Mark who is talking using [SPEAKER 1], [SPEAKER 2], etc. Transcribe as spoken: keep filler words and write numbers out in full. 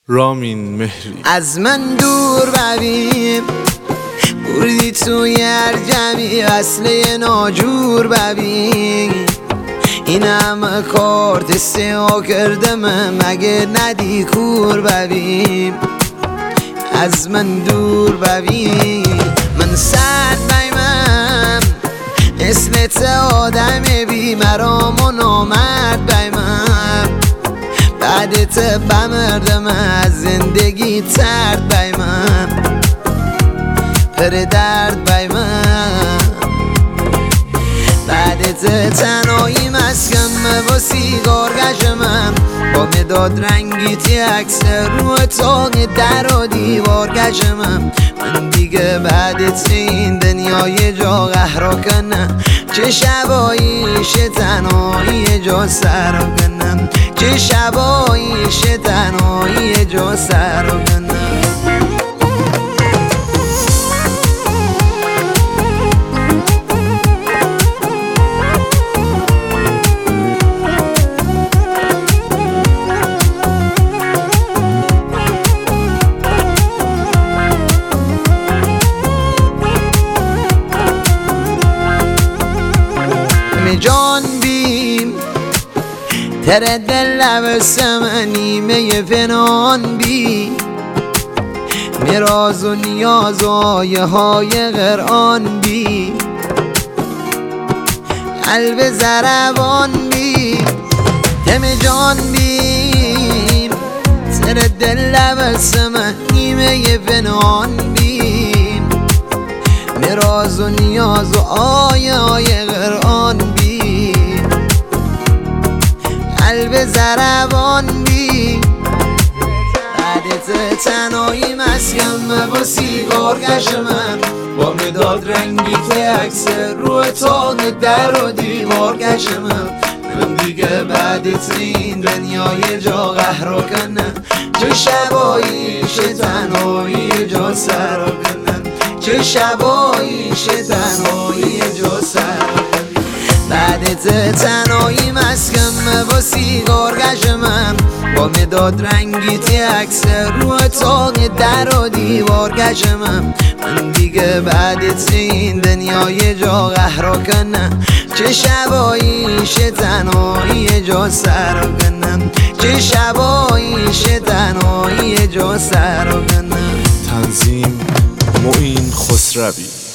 [SPEAKER 1] رامین مهری.
[SPEAKER 2] از من دور ببین بردی توی هر جمعی اصله ناجور ببین این همه کارت سیاه کردم مگه ندی کور ببین از من دور ببین من سر بیمم اسمت آدم بی مرام و نامرد بیمم بعدت بمردم از زندگی ترد بیمم پر درد بیمم بعدت تنهایی مسکم و سیگار گشمم با مداد رنگی تی اکثر رو تاق در و دیوار گشمم من دیگه بعدت این دنیای جا قهرا کنم چه شباییش تنهایی جا سر کنم چه شباییش تنهایی جا سر کنم جان بیم تر دل لبسم نیمه پنان بی میراز و نیاز و آیه های قرآن بی قلب زربان بی تم جان بیم تر دل لبسم نیمه پنان بی میراز و نیاز و آیه های قرآن بی قلب زربان بی بعدت تنهایی مسکم با سیگار گشمم با مداد رنگی که اکثر رو تاق در و دیوار گشمم من دیگه بعدت این دنیای جا قهرا کنم چه شباییش تنهایی جا سر کنم چه شباییش تنهایی جا سر بعدت تنهایی مسکم با سیگار گشمم با مداد رنگی تی اکثر رو تاق در و دیوار گشمم من دیگه بعدت این دنیای جا قهرا کنم چه شباییش تنهایی جا سر کنم چه شباییش تنهایی جا سر کنم.
[SPEAKER 1] تنظیم معین خسروی.